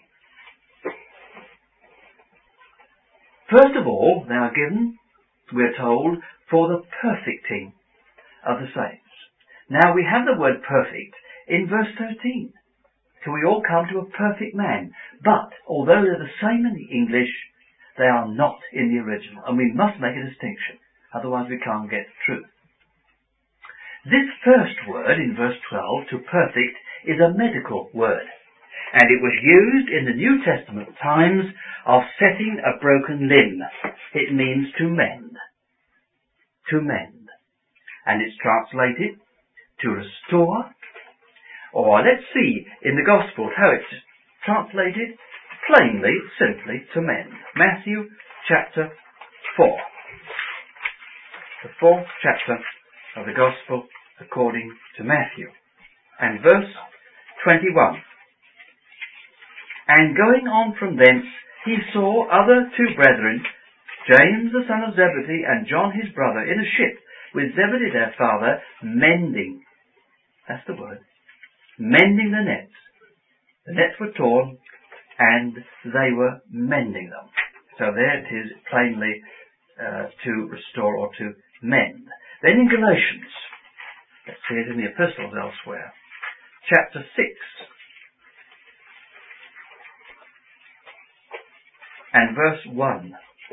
First of all, they are given, we're told, for the perfecting of the saints. Now we have the word perfect in verse thirteen. So we all come to a perfect man. But, although they're the same in the English, they are not in the original. And we must make a distinction. Otherwise we can't get the truth. This first word in verse twelve, to perfect, is a medical word. And it was used in the New Testament times of setting a broken limb. It means to mend. To mend. And it's translated to restore. Or let's see in the Gospels how it's translated plainly, simply, to mend. Matthew chapter four. The fourth chapter of the Gospel according to Matthew. And verse twenty-one. And going on from thence, he saw other two brethren, James the son of Zebedee and John his brother, in a ship with Zebedee their father, mending. That's the word. Mending the nets. The nets were torn, and they were mending them. So there it is, plainly uh, to restore or to mend. Then in Galatians, let's see it in the epistles elsewhere, chapter six. And verse one.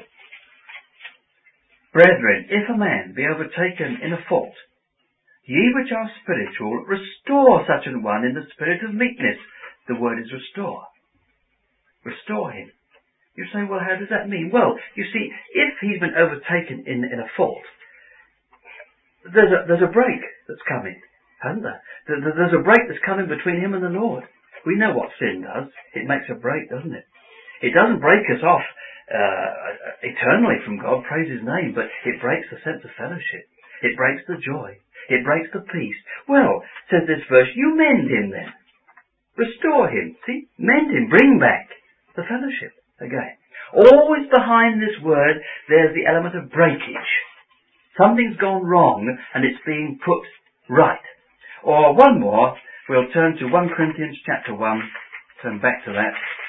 Brethren, if a man be overtaken in a fault, ye which are spiritual, restore such an one in the spirit of meekness. The word is restore. Restore him. You say, well, how does that mean? Well, you see, if he's been overtaken in, in a fault, there's a, there's a break that's coming, hasn't there? There's a break that's coming between him and the Lord. We know what sin does. It makes a break, doesn't it? It doesn't break us off uh, eternally from God, praise His name, but it breaks the sense of fellowship. It breaks the joy. It breaks the peace. Well, says this verse, you mend him then. Restore him. See? Mend him. Bring back the fellowship again. Always behind this word, there's the element of breakage. Something's gone wrong and it's being put right. Or one more, we'll turn to First Corinthians chapter one. Turn back to that.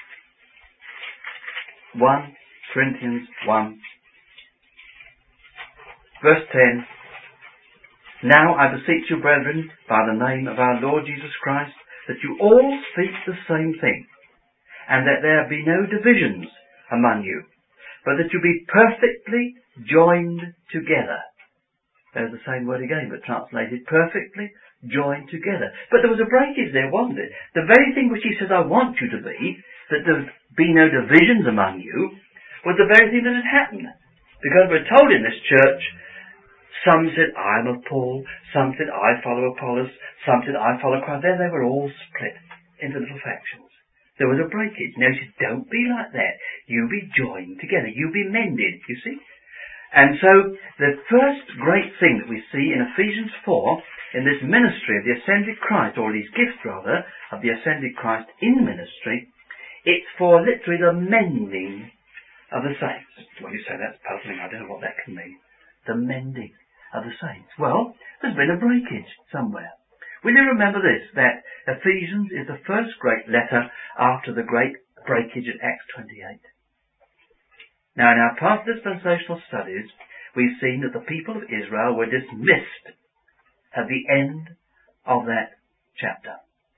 First Corinthians one. Verse ten. Now I beseech you, brethren, by the name of our Lord Jesus Christ, that you all speak the same thing, and that there be no divisions among you, but that you be perfectly joined together. There's the same word again, but translated perfectly joined together. But there was a breakage there, wasn't it? The very thing which he said, I want you to be, that there be no divisions among you, was the very thing that had happened. Because we're told in this church, some said, I'm of Paul, some said, I follow Apollos, some said, I follow Christ. There they were all split into little factions. There was a breakage. Now he said, don't be like that. You be joined together. You be mended, you see. And so the first great thing that we see in Ephesians four, in this ministry of the ascended Christ, or these gifts rather, of the ascended Christ in ministry, it's for literally the mending of the saints. Well, you say that's puzzling. I don't know what that can mean. The mending of the saints. Well, there's been a breakage somewhere. Will you remember this, that Ephesians is the first great letter after the great breakage at Acts twenty-eight? Now, in our past dispensational studies, we've seen that the people of Israel were dismissed at the end of that chapter.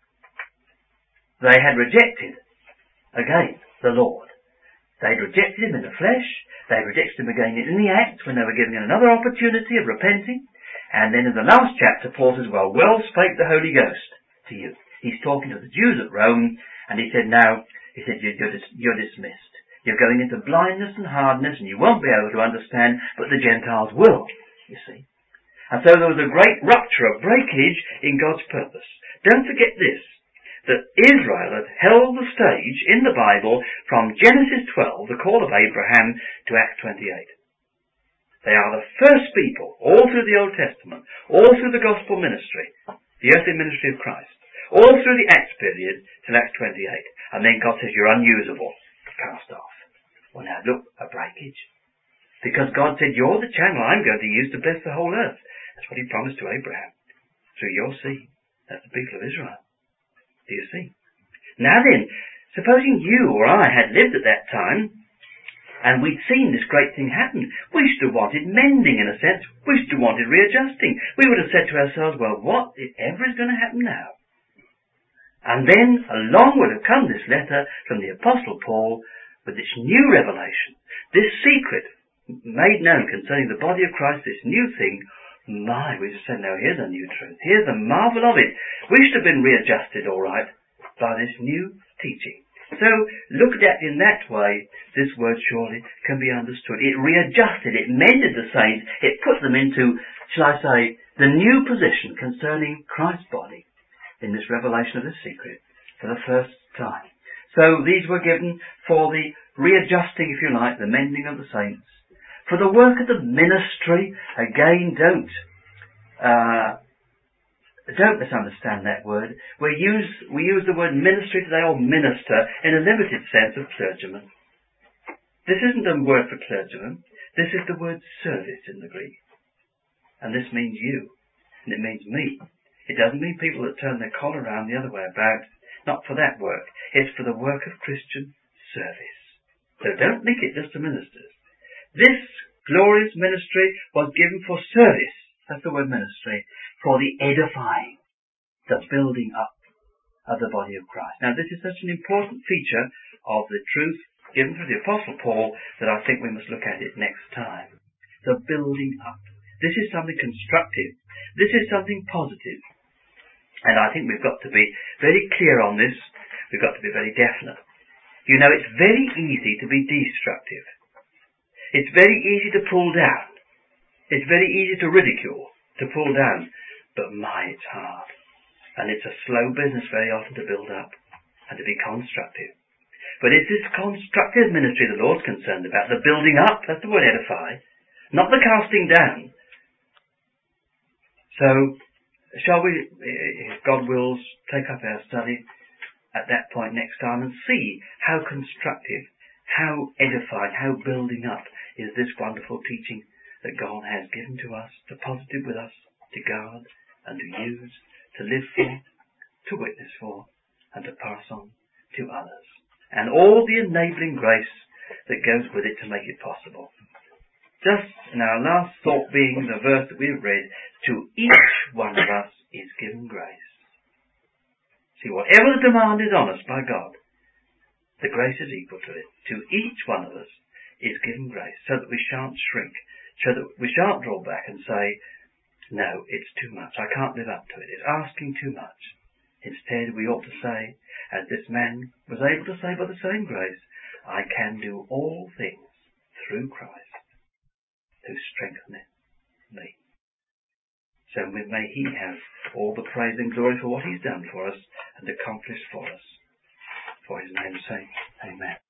They had rejected, again, the Lord. They'd rejected him in the flesh. They'd rejected him again in the Acts when they were given another opportunity of repenting. And then in the last chapter, Paul says, well, well spake the Holy Ghost to you. He's talking to the Jews at Rome, and he said, now, he said, you're, you're, dis- you're dismissed. You're going into blindness and hardness, and you won't be able to understand, but the Gentiles will, you see. And so there was a great rupture, a breakage in God's purpose. Don't forget this, that Israel had held the stage in the Bible from Genesis twelve, the call of Abraham, to Acts twenty-eight. They are the first people, all through the Old Testament, all through the gospel ministry, the earthly ministry of Christ, all through the Acts period till Acts twenty-eight. And then God says, you're unusable, cast off. Well now, look, a breakage. Because God said, you're the channel I'm going to use to bless the whole earth. That's what he promised to Abraham. Through your seed. That's the people of Israel. Do you see? Now then, supposing you or I had lived at that time, and we'd seen this great thing happen, we should have wanted mending in a sense. We should have wanted readjusting. We would have said to ourselves, well, what if ever is going to happen now? And then along would have come this letter from the Apostle Paul with this new revelation, this secret made known concerning the body of Christ, this new thing. My, we just said, now here's a new truth. Here's the marvel of it. We should have been readjusted, all right, by this new teaching. So, looked at in that way, this word surely can be understood. It readjusted, it mended the saints, it put them into, shall I say, the new position concerning Christ's body in this revelation of the secret for the first time. So these were given for the readjusting, if you like, the mending of the saints. For the work of the ministry, again, don't uh, don't misunderstand that word. We use we use the word ministry today, or minister, in a limited sense of clergyman. This isn't a word for clergyman. This is the word service in the Greek. And this means you. And it means me. It doesn't mean people that turn their collar around the other way about. Not for that work. It's for the work of Christian service. So don't link it just to ministers. This glorious ministry was given for service. That's the word ministry. For the edifying, the building up of the body of Christ. Now this is such an important feature of the truth given through the Apostle Paul that I think we must look at it next time. The building up. This is something constructive. This is something positive. And I think we've got to be very clear on this. We've got to be very definite. You know, it's very easy to be destructive. It's very easy to pull down. It's very easy to ridicule, to pull down. But my, it's hard. And it's a slow business very often to build up and to be constructive. But it's this constructive ministry the Lord's concerned about, the building up, that's the word edify, not the casting down. So, shall we, if God wills, take up our study at that point next time and see how constructive, how edifying, how building up is this wonderful teaching that God has given to us, to positive with us, to guard and to use, to live for, to witness for, and to pass on to others. And all the enabling grace that goes with it to make it possible. Just in our last thought being the verse that we've read, to each one of us is given grace. See, whatever the demand is on us by God, the grace is equal to it. To each one of us is given grace, so that we shan't shrink, so that we shan't draw back and say, no, it's too much, I can't live up to it, it's asking too much. Instead, we ought to say, as this man was able to say by the same grace, I can do all things through Christ, who strengtheneth me. So may he have all the praise and glory for what he's done for us and accomplished for us. for his name's sake. Amen.